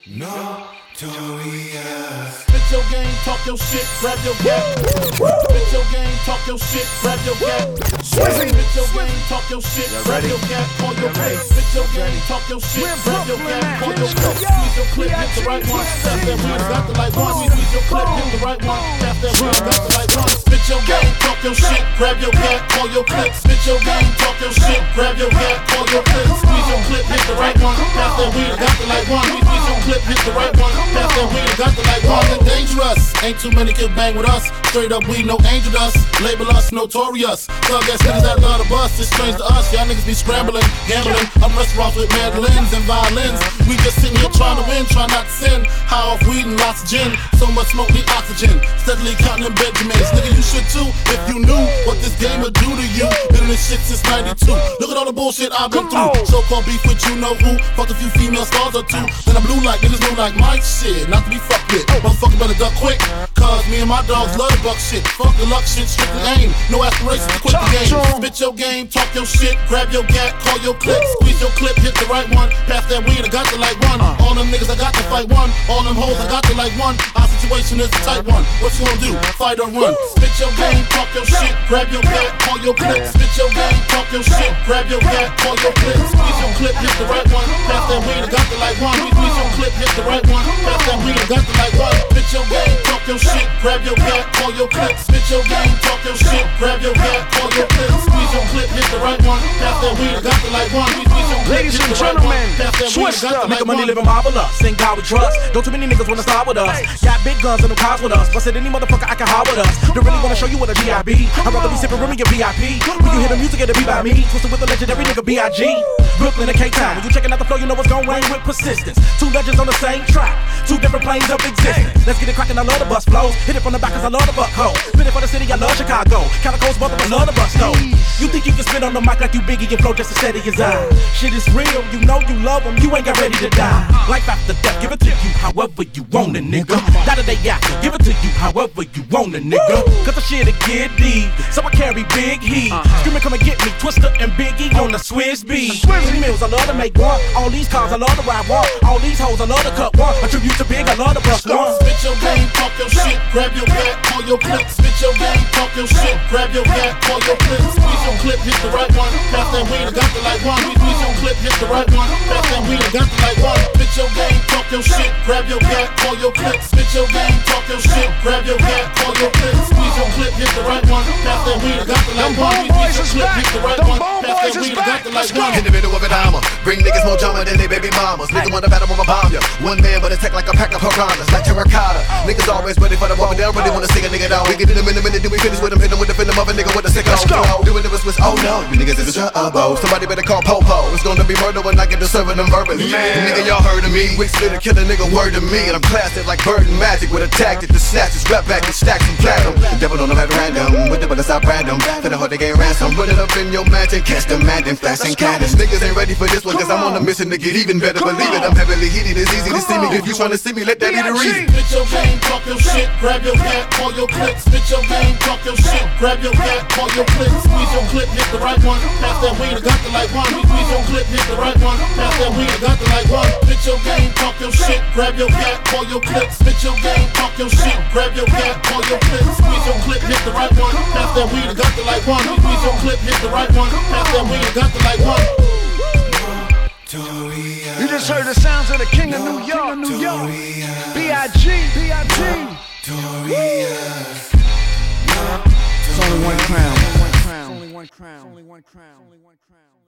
Notorious. Spit your game, talk your shit, grab your gap. Spit your game, talk your shit, grab your gap. Spit your game, talk your shit, grab your gap. Call your place. Spit your game, talk your shit, grab your gap. Call your place. Squeeze your clip, hit the right one. Tap that wheel, got the light one. Squeeze your clip, hit the right one. Tap that wheel, got the light one. Spit your game, talk your shit, grab your gap. Call your clip. Spit your game, talk your shit, grab your gap. Call your clip. Squeeze your clip, hit the right one. Tap that wheel, got the light one. Squeeze your clip, hit the right one. Tap that wheel, got the light one. Dangerous. Ain't too many can bang with us. Straight up, we no angel dust. Label us notorious. Thug ass niggas that love the bus. It's strange to us. Y'all niggas be scrambling, gambling. I'm restaurants with mandolins and violins. We just sitting here trying to win, trying not to sin. High off weed and lots of gin. So much smoke, need oxygen. Steadily counting them Benjamins. Nigga, you should too if you knew what this game would do to you. Been in this shit since '92. Look at all the bullshit I've been through. So-called beef with you know who. Fucked a few female stars or two. Then I'm blue like niggas know like Mike shit. Not to be fucked with. Motherfucker better duck quick. Cause me and my dogs love the buck shit. Fuck the luck shit, strictly aim. No aspirations to quit the game. Spit your game, talk your shit, grab your gat, call your clip, squeeze your clip, hit the right one. Pass that weed, I got the light one. All them niggas I got to fight one. All them hoes I got the light one. Our situation is a tight one. What you gonna do? Fight or run? Spit your game, talk your shit, grab your gat, call your clip. Spit your game, talk your shit, grab your gat, call your clip. Squeeze your clip, hit the right one. Pass that weed, I got the light one. Squeeze your clip, hit the right one. Pass that weed, I got the light one. Spit your game, talk your shit, grab your gat, call your clip. Spit your game, talk your shit, grab your gat, call your clip. Squeeze your clip, hit the right one. Pass that weed, I got the light one. Ladies and gentlemen, Twister. Making money, living marvelous. Ain't God we trust. Don't too many niggas wanna start with us. Got big guns and no cars with us. Busted any motherfucker I can hide with us. Don't really wanna show you what a G.I.B. I'd rather be sipping Remy and VIP. When you hear the music, it'll be by me. Twisted with the legendary nigga B.I.G. Brooklyn and K-Town. When you checking out the flow, you know what's gon' rain with persistence. Two legends on the same track. Two different planes of existence. Let's get it crackin', I love the bus flows. Hit it from the back cause I love the buck hoe. Spin it for the city, I love Chicago. Calico's mother, I love the bus though. You think you can spit on the mic like you Biggie and flow just as steady as I. Shit is real, you know you love them, you ain't got ready to die. Life after death, give it to you however you want it, nigga. That a day after, give it to you however you want it, nigga. Cause the shit'll get deep, so I carry big heat. Screaming, come and get me, Twister and Biggie on the Swiss beat. Mills, I love to make one. All these cars, I love to ride one. All these hoes, I love to cut one. A tribute to Big, I love to bust one. Spit your game, talk your shit, grab your gat, call your clip. Spit your game, talk your shit, grab your gat, call your clip. Squeeze your clip, hit the right one. Pass that weed, I got the light one. Squeeze your clip, hit the right one. Pass that weed, I got the light one. Spit your game, talk your shit, grab your gat, call your clip. Spit your game, talk your shit, grab your gat, call your clip. Squeeze your clip, hit the right one. Pass that weed, I got the light one. Squeeze your clip, hit the right one. Pass that weed, I got the light one. In the middle of it, I'ma bring niggas more drama than they baby mamas. Niggas wanna battle, I'ma bomb ya. One man, but attack like a pack of piranhas, like terracotta. Niggas always ready for the war, but they don't really wanna see a nigga down. We get in them in a minute, then we finish with them, hit them with the venom of a nigga with a sick old flow. Doing it was oh no, you niggas is trouble. Somebody better call Popo. It's gonna be murder when I get to serving them verbally. Nigga, y'all heard of me. Wick split a killer nigga, word to me. And I'm classic like Bird and Magic with a tactic to snatch his rap back and stack some platinum. The devil don't know how to random, with the but it's not random. Finna hold the game ransom, put it up in your mansion, catch the man and flash and cannons. Niggas ain't ready for this one, cause I'm on a mission to get even better. Believe it, I'm heavily heated, it's easy to see me. If you tryna see me, let that be the reason. Spit your game, talk your shit, grab your gat, call your clip. Spit your game, talk your shit, grab your gat, call your clip. Squeeze your clip, hit the right one. Pass that weed, I got the light one. Squeeze your clip, hit the right one. Pass that weed, I got the light one. Spit your game, talk your shit, grab your gat, call your clip. Spit your game, talk your shit, grab your gat, call your clip. Squeeze your clip, hit the right one. Pass that weed, I got the light one. Squeeze your clip, hit the right one. Pass that weed, I got the light one. You just heard the sounds of the King of New York, B.I.G. It's only one crown. Only one crown.